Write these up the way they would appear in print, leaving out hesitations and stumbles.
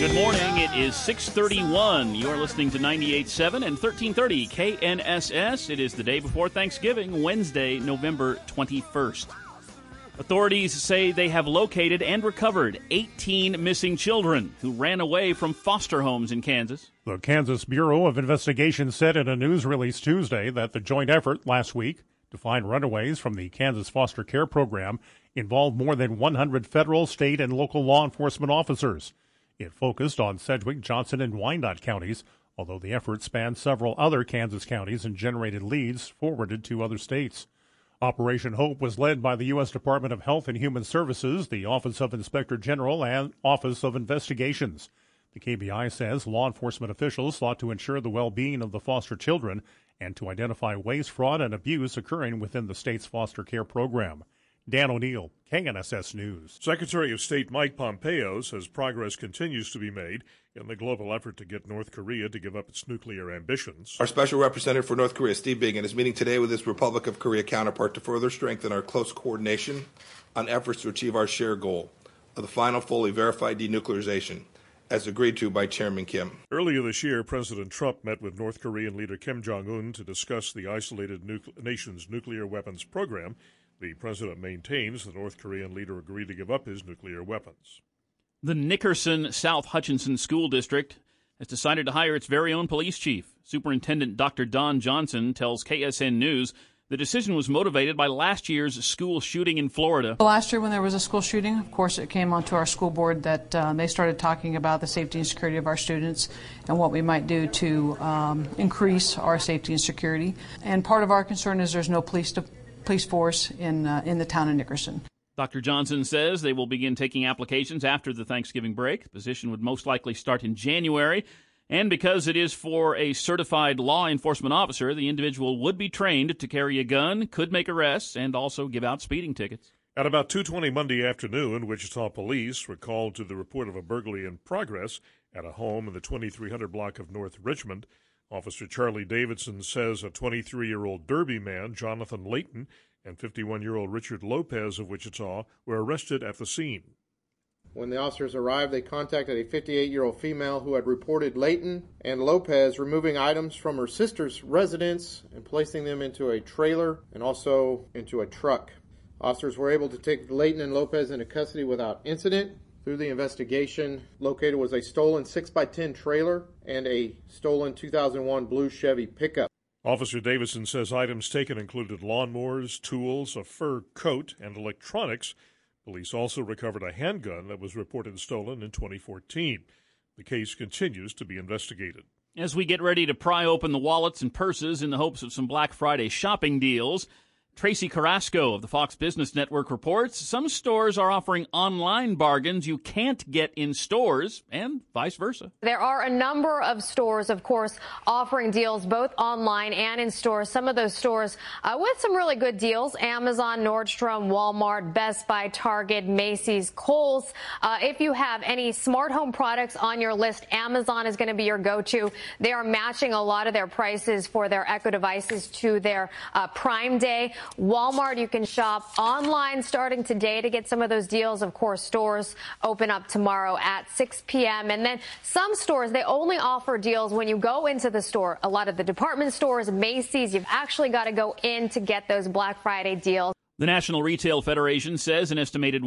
Good morning. It is 6:31. You are listening to 98.7 and 1330 KNSS. It is the day before Thanksgiving, Wednesday, November 21st. Authorities say they have located and recovered 18 missing children who ran away from foster homes in Kansas. The Kansas Bureau of Investigation said in a news release Tuesday that the joint effort last week to find runaways from the Kansas foster care program involved more than 100 federal, state, and local law enforcement officers. It focused on Sedgwick, Johnson, and Wyandotte counties, although the effort spanned several other Kansas counties and generated leads forwarded to other states. Operation Hope was led by the U.S. Department of Health and Human Services, the Office of Inspector General, and Office of Investigations. The KBI says law enforcement officials sought to ensure the well-being of the foster children and to identify waste, fraud, and abuse occurring within the state's foster care program. Dan O'Neill, KNSS News. Secretary of State Mike Pompeo says progress continues to be made in the global effort to get North Korea to give up its nuclear ambitions. Our special representative for North Korea, Steve Biegun, is meeting today with his Republic of Korea counterpart to further strengthen our close coordination on efforts to achieve our shared goal of the final fully verified denuclearization, as agreed to by Chairman Kim. Earlier this year, President Trump met with North Korean leader Kim Jong-un to discuss the isolated nation's nuclear weapons program. The president maintains the North Korean leader agreed to give up his nuclear weapons. The Nickerson South Hutchinson School District has decided to hire its very own police chief. Superintendent Dr. Don Johnson tells KSN News the decision was motivated by last year's school shooting in Florida. Last year when there was a school shooting, of course, it came onto our school board that they started talking about the safety and security of our students and what we might do to increase our safety and security. And part of our concern is there's no police force in the town of Nickerson. Dr. Johnson says they will begin taking applications after the Thanksgiving break. The position would most likely start in January. And because it is for a certified law enforcement officer, the individual would be trained to carry a gun, could make arrests, and also give out speeding tickets. At about 2:20 Monday afternoon, Wichita police were called to the report of a burglary in progress at a home in the 2300 block of North Richmond. Officer Charlie Davidson says a 23-year-old Derby man, Jonathan Layton, and 51-year-old Richard Lopez of Wichita were arrested at the scene. When the officers arrived, they contacted a 58-year-old female who had reported Layton and Lopez removing items from her sister's residence and placing them into a trailer and also into a truck. Officers were able to take Layton and Lopez into custody without incident. Through the investigation, located was a stolen 6x10 trailer and a stolen 2001 blue Chevy pickup. Officer Davidson says items taken included lawnmowers, tools, a fur coat, and electronics. Police also recovered a handgun that was reported stolen in 2014. The case continues to be investigated. As we get ready to pry open the wallets and purses in the hopes of some Black Friday shopping deals, Tracy Carrasco of the Fox Business Network reports some stores are offering online bargains you can't get in stores, and vice versa. There are a number of stores, of course, offering deals both online and in stores. Some of those stores with some really good deals: Amazon, Nordstrom, Walmart, Best Buy, Target, Macy's, Kohl's. If you have any smart home products on your list, Amazon is going to be your go-to. They are matching a lot of their prices for their Echo devices to their Prime Day. Walmart, you can shop online starting today to get some of those deals. Of course, stores open up tomorrow at 6 p.m. And then some stores, they only offer deals when you go into the store. A lot of the department stores, Macy's, you've actually got to go in to get those Black Friday deals. The National Retail Federation says an estimated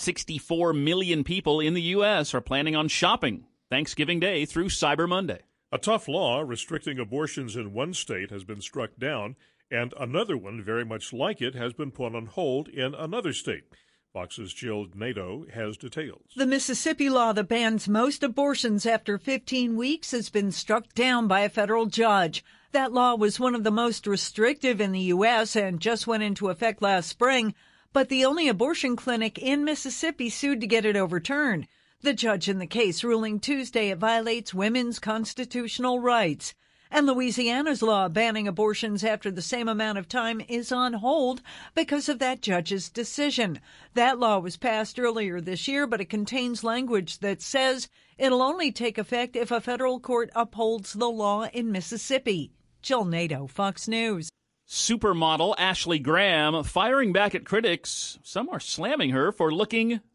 164 million people in the U.S. are planning on shopping Thanksgiving Day through Cyber Monday. A tough law restricting abortions in one state has been struck down, and another one very much like it has been put on hold in another state. Fox's Jill Nato has details. The Mississippi law that bans most abortions after 15 weeks has been struck down by a federal judge. That law was one of the most restrictive in the U.S. and just went into effect last spring, but the only abortion clinic in Mississippi sued to get it overturned. The judge in the case ruling Tuesday it violates women's constitutional rights. And Louisiana's law banning abortions after the same amount of time is on hold because of that judge's decision. That law was passed earlier this year, but it contains language that says it'll only take effect if a federal court upholds the law in Mississippi. Jill Nato, Fox News. Supermodel Ashley Graham firing back at critics. Some are slamming her for looking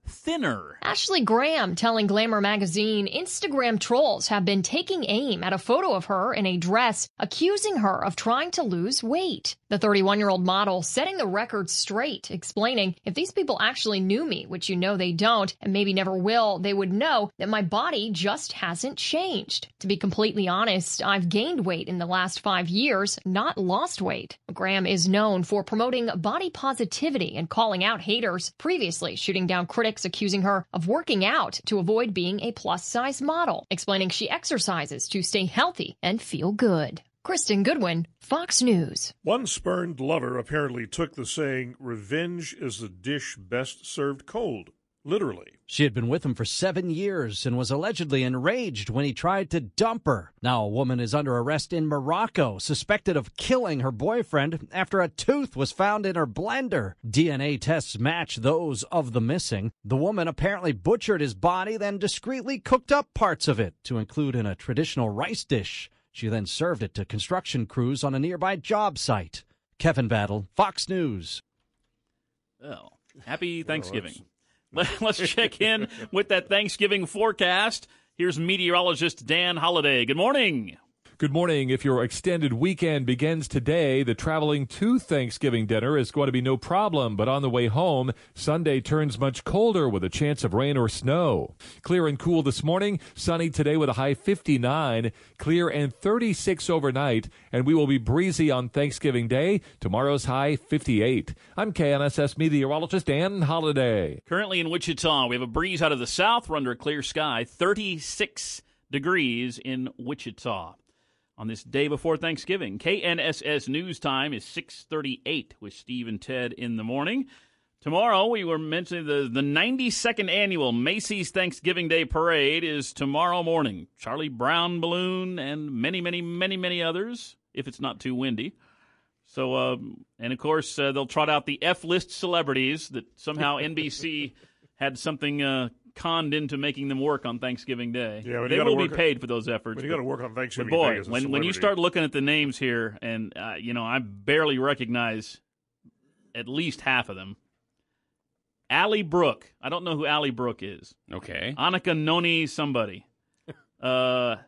thinner. Ashley Graham telling Glamour magazine Instagram trolls have been taking aim at a photo of her in a dress, accusing her of trying to lose weight. The 31-year-old model setting the record straight, explaining, if these people actually knew me, which you know they don't, and maybe never will, they would know that my body just hasn't changed. To be completely honest, I've gained weight in the last 5 years, not lost weight. Graham is known for promoting body positivity and calling out haters, previously shooting down critics accusing her of working out to avoid being a plus-size model, explaining she exercises to stay healthy and feel good. Kristen Goodwin, Fox News. One spurned lover apparently took the saying, "Revenge is a dish best served cold," literally. She had been with him for 7 years and was allegedly enraged when he tried to dump her. Now a woman is under arrest in Morocco, suspected of killing her boyfriend after a tooth was found in her blender. DNA tests match those of the missing. The woman apparently butchered his body, then discreetly cooked up parts of it to include in a traditional rice dish. She then served it to construction crews on a nearby job site. Kevin Battle, Fox News. Well, happy Thanksgiving. Let's check in with that Thanksgiving forecast. Here's meteorologist Dan Holliday. Good morning. Good morning. If your extended weekend begins today, the traveling to Thanksgiving dinner is going to be no problem. But on the way home, Sunday turns much colder with a chance of rain or snow. Clear and cool this morning. Sunny today with a high 59. Clear and 36 overnight. And we will be breezy on Thanksgiving Day. Tomorrow's high 58. I'm KNSS meteorologist Dan Holliday. Currently in Wichita, we have a breeze out of the south. We're under a clear sky. 36 degrees in Wichita. On this day before Thanksgiving, KNSS News Time is 6:38 with Steve and Ted in the morning. Tomorrow, we were mentioning the 92nd annual Macy's Thanksgiving Day Parade is tomorrow morning. Charlie Brown Balloon and many, many, many, many others, if it's not too windy. So, and of course, they'll trot out the F-list celebrities that somehow NBC had something conned into making them work on Thanksgiving Day. Yeah, they will be paid for those efforts. But you got to work on Thanksgiving Day. Day as a when you start looking at the names here, and I barely recognize at least half of them. Allie Brooke. I don't know who Allie Brooke is. Okay. Annika Noni somebody. Bad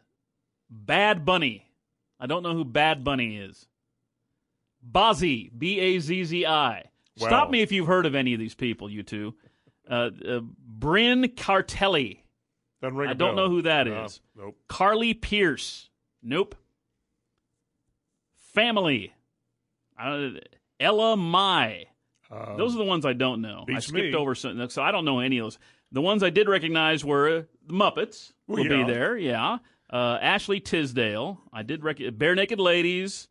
Bunny. I don't know who Bad Bunny is. Bazzi. Bazzi. Wow. Stop me if you've heard of any of these people, you two. Bryn Cartelli. I don't know who that is. Nope. Carly Pierce. Nope. Family. Ella Mai. Those are the ones I don't know. I skipped over some, so I don't know any of those. The ones I did recognize were the Muppets. Will be there, yeah. Ashley Tisdale. I did recognize Bare Naked Ladies.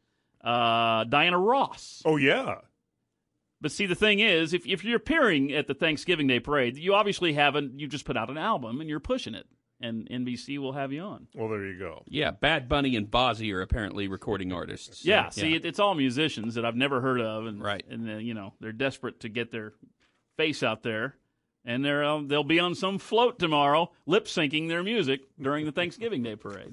Diana Ross. Oh, yeah. But see, the thing is, if you're appearing at the Thanksgiving Day Parade, you obviously you just put out an album and you're pushing it, and NBC will have you on. Well, there you go. Yeah, Bad Bunny and Bazzi are apparently recording artists. So, yeah, see, it's all musicians that I've never heard of, and right. And they're desperate to get their face out there, and they'll be on some float tomorrow, lip syncing their music during the Thanksgiving Day Parade.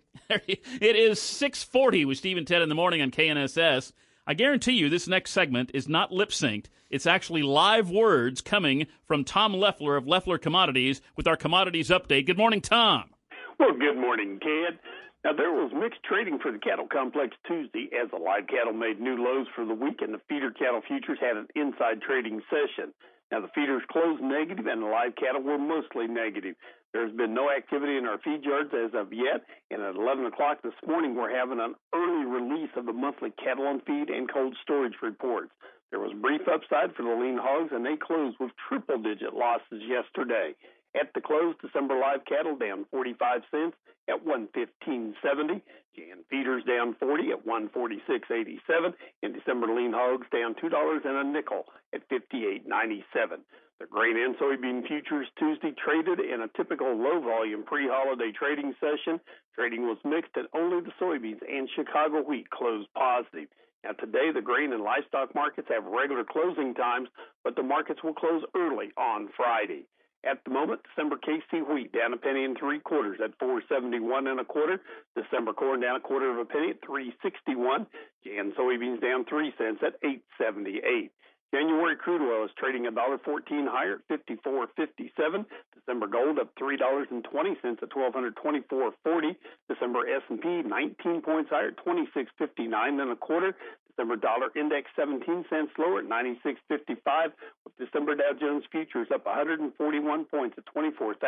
It is 6:40 with Steve and Ted in the morning on KNSS. I guarantee you this next segment is not lip-synced. It's actually live words coming from Tom Leffler of Leffler Commodities with our Commodities Update. Good morning, Tom. Well, good morning, Ted. Now, there was mixed trading for the cattle complex Tuesday as the live cattle made new lows for the week and the feeder cattle futures had an inside trading session. Now, the feeders closed negative and the live cattle were mostly negative. There's been no activity in our feed yards as of yet, and at 11 o'clock this morning, we're having an early release of the monthly cattle on feed and cold storage reports. There was brief upside for the lean hogs, and they closed with triple-digit losses yesterday. At the close, December live cattle down 45 cents at $115.70. Jan feeders down 40 at $146.87, and December lean hogs down $2 and a nickel at $58.97. The grain and soybean futures Tuesday traded in a typical low-volume pre-holiday trading session. Trading was mixed, and only the soybeans and Chicago wheat closed positive. Now, today, the grain and livestock markets have regular closing times, but the markets will close early on Friday. At the moment, December KC wheat down a penny and 3/4 at $4.71 1/4. December corn down 1/4 penny at $3.61. Jan soybeans down 3 cents at $8.78. January crude oil is trading $1.14 higher at $54.57. December gold up $3.20 at $1,224.40. December S&P 19 points higher at $26.59 and a quarter. December dollar index 17 cents lower at 96.55. With December Dow Jones futures up 141 points at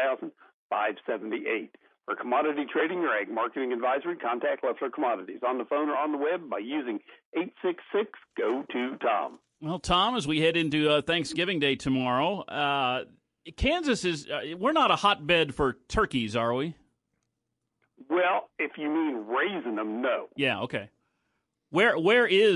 24,578. For commodity trading or ag marketing advisory, contact Leffler Commodities on the phone or on the web by using 866-GO-TO-TOM. Well, Tom, as we head into Thanksgiving Day tomorrow, Kansas is we're not a hotbed for turkeys, are we? Well, if you mean raising them, no. Yeah, okay. Where are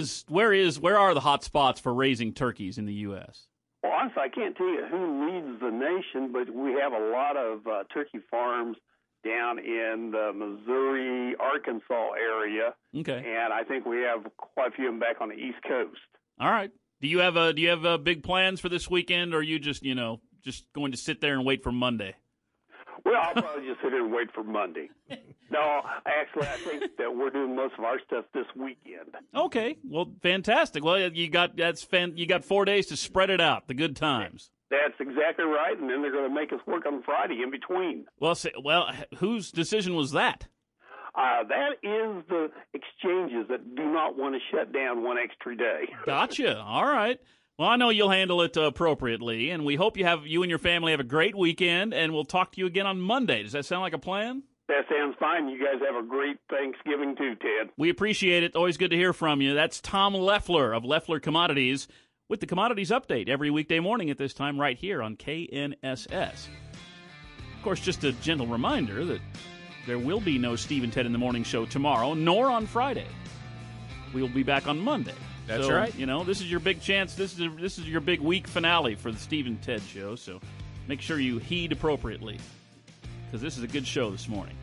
the hot spots for raising turkeys in the U.S.? Well, honestly, I can't tell you who leads the nation, but we have a lot of turkey farms down in the Missouri, Arkansas area. Okay. And I think we have quite a few of them back on the East Coast. All right. Do you have big plans for this weekend, or are you just going to sit there and wait for Monday? Well, I'll probably just sit here and wait for Monday. No, actually, I think that we're doing most of our stuff this weekend. Okay. Well, fantastic. Well, you got 4 days to spread it out. The good times. That's exactly right, and then they're going to make us work on Friday in between. Well, whose decision was that? That is the exchanges that do not want to shut down one extra day. Gotcha. All right. Well, I know you'll handle it appropriately, and we hope you and your family have a great weekend, and we'll talk to you again on Monday. Does that sound like a plan? That sounds fine. You guys have a great Thanksgiving too, Ted. We appreciate it. Always good to hear from you. That's Tom Leffler of Leffler Commodities with the Commodities Update every weekday morning at this time right here on KNSS. Of course, just a gentle reminder that there will be no Steve and Ted in the Morning Show tomorrow, nor on Friday. We will be back on Monday. That's right. This is your big chance. This is your big week finale for the Steve and Ted Show, so make sure you heed appropriately, because this is a good show this morning.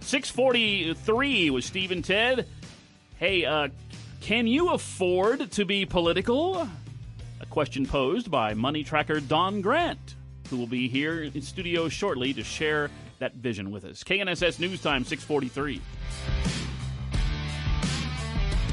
6:43 with Steve and Ted. Hey, can you afford to be political? A question posed by money tracker Don Grant, who will be here in studio shortly to share that vision with us. KNSS News Time, 6:43.